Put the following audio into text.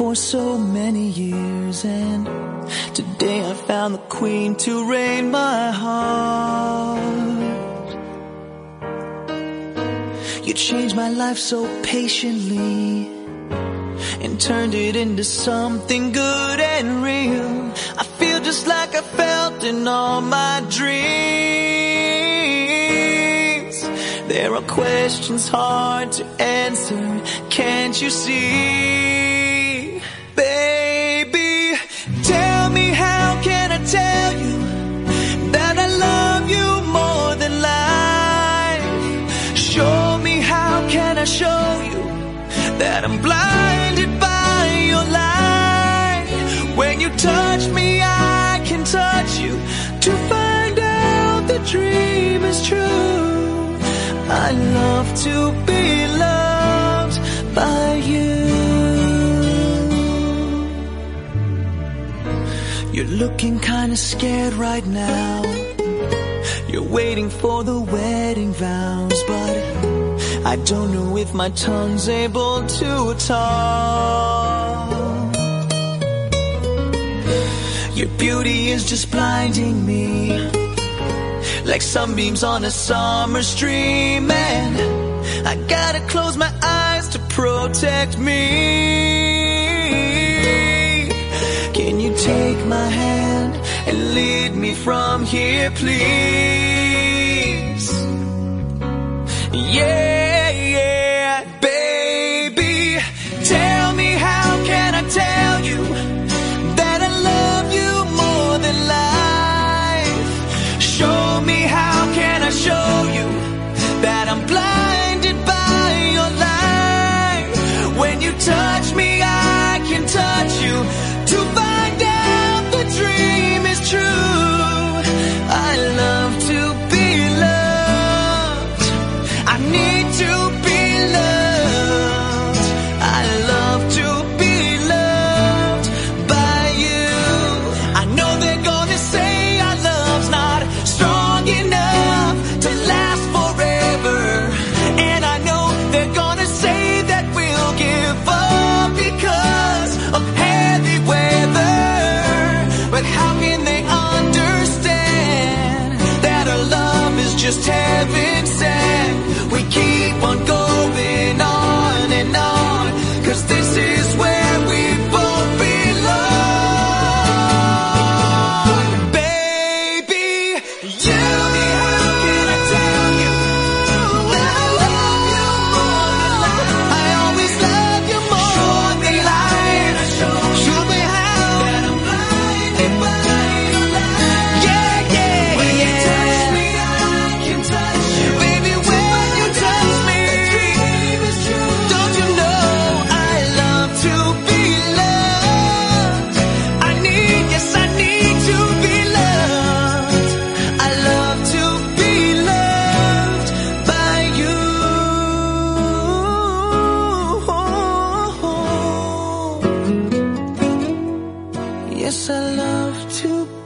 for so many years, and today I found the queen to reign my heart. You changed my life so patiently and turned it into something good and real. I feel just like I felt in all my dreams. There are questions hard to answer, can't you see? Baby, tell me, how can I tell you that I love you more than life? Show me, how can I show you that I'm blinded by your light? When you touch me, I can touch you to find out the dream is true. I love to be loved by you. You're looking kinda scared right now. You're waiting for the wedding vows, but I don't know if my tongue's able to talk. Your beauty is just blinding me, like sunbeams on a summer stream, and I gotta close my eyes to protect me. Can you take my hand and lead me from here, please? Yeah, yeah, baby, tell me, how can I tell you that I love you more than life? Show me, how can I show you that I'm blinded by your light? When you touch me, I can touch you to find out the dream is true. I love to be loved. I need to be loved. I love to be loved by you. I know they're gonna say our love's not strong enough to last forever, and I know they're gonna say that we'll give up because of heavy weather. But how can they understand that our love is just heaven sent? We keep on going on and on, 'cause this is where we both belong. Baby, you, how can I tell you that I love you more than life? I always love you more than life. Show me how that I'm blinded by your light. Yeah, yeah, when you touch me, I can touch you. Baby, when you touch me, the dream is true. Don't you know I love to be loved? I need, yes, I need to be loved. I love to be loved by you. Yes, I love to